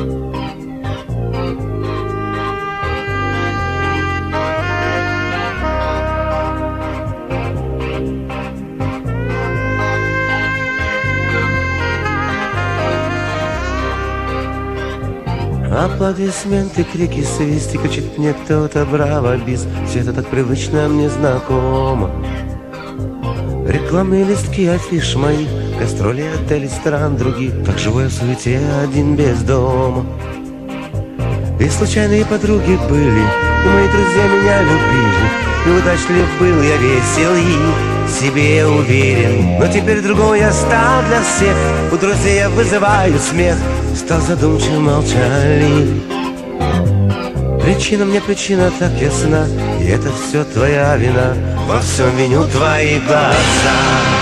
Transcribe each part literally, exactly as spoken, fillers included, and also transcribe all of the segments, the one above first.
Аплодисменты, крики, свисты, кричит мне кто-то браво, бис. Все это так привычно, мне знакомо. Рекламные листки, афиш моих, гастроли, отелей, стран других. Так живу я в суете, один без дома. И случайные подруги были, и мои друзья меня любили. И удачлив был я, весел и в себе уверен. Но теперь другой я стал для всех. У друзей я вызываю смех. Стал задумчив, молчалив. Причина мне, причина так ясна, и это все твоя вина. Во всем виню твои глаза.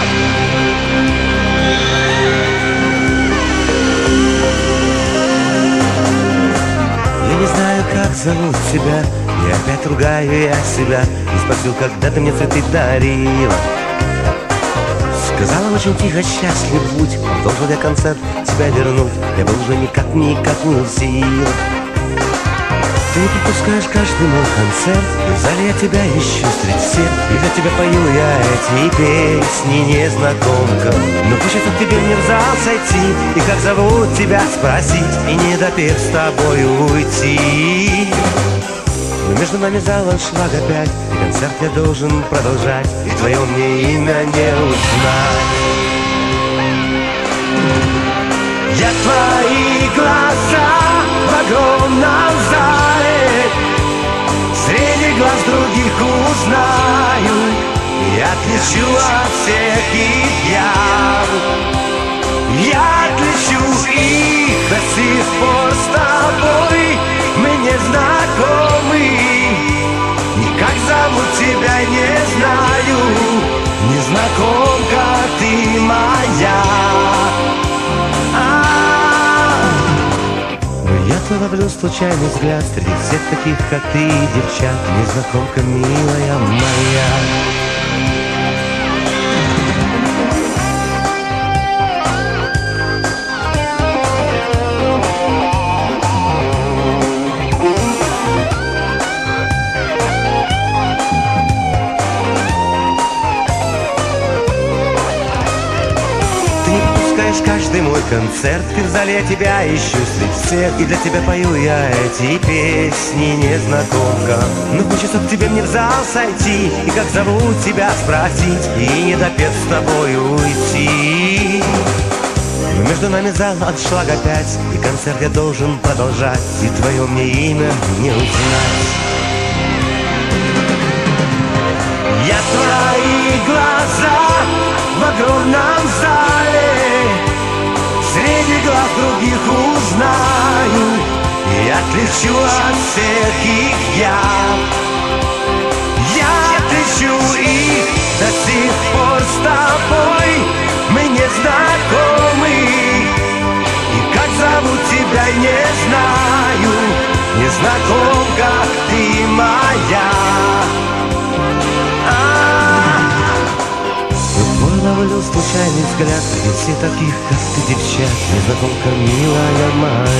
Я не знаю, как зовут тебя, и опять ругаю я себя. Не спросил, когда ты мне цветы дарила. Сказала очень тихо, счастлив будь. Должен я концерт тебя вернуть. Я был уже никак, никак не в силах. Ты не пропускаешь каждый мой концерт. В зале я тебя ищу среди всех. И для тебя пою я эти песни, незнакомка. Но хочется к тебе мне в зал сойти. И как зовут тебя спросить. И не допев с тобой уйти. Но между нами зал аншлаг опять. И концерт я должен продолжать. И твое мне имя не узнать. Я твои глаза в огромном зале среди глаз других узнаю. Я отличу от всех их я. Я отличу их до сих пор с тобой. Мы не знакомы. Никак зовут тебя не знаю. Незнакомка ты моя. Я ловлю случайный взгляд среди всех таких, как ты, девчат. Незнакомка, милая моя. Каждый мой концерт, и в зале я тебя ищу среди всех. И для тебя пою я эти песни, незнакомка. Но хочется к тебе мне в зал сойти. И как зовут тебя спросить. И не допев с тобой уйти. Но между нами зал аншлаг опять. И концерт я должен продолжать. И твое мне имя не узнать. Я твои глаза в огромном зале среди глаз других узнаю. И отличу от всех их я. Я отличу их до сих пор с тобой. Мы не знакомы. И как зовут тебя не знаю. Незнакомка ты моя. Ловлю случайный взгляд среди всех таких, как ты, девчат. Незнакомка, милая моя.